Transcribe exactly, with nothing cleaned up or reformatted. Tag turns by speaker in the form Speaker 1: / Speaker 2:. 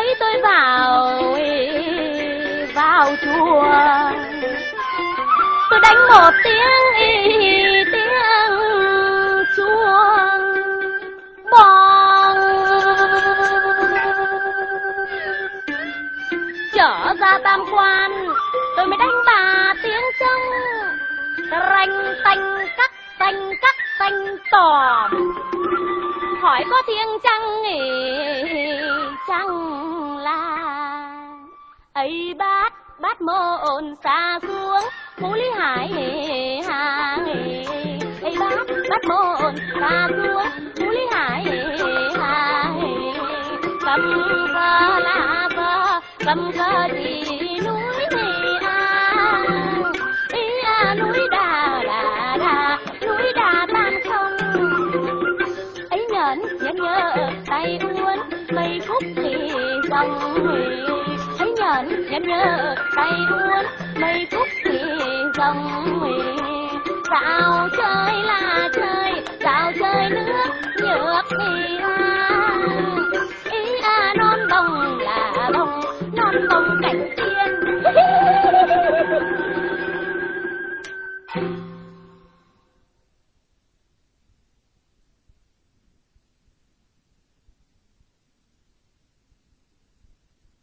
Speaker 1: thấy tôi vào vào chùa, tôi đánh một tiếng tiếng chuông bong, trở ra tam quan tôi mới đánh ba tiếng trống ranh tanh cắt tanh cắt tanh tòm, hỏi có thiêng chăng chăng là ấy bát bát môn xa xuống Phú Lý Hải hà ấy bát bát môn xa xuống Phú Lý Hải hà cầm cờ lá cờ cầm cờ gì núi thì à ý à núi đà đà đà núi đà tan không ấy nhẫn nhẫn nhớ tay uốn mây khúc thì dòng ấy nhẫn nhẫn nhớ tay uốn mây khúc thì dòng dạo chơi là chơi dạo chơi nước nhược thì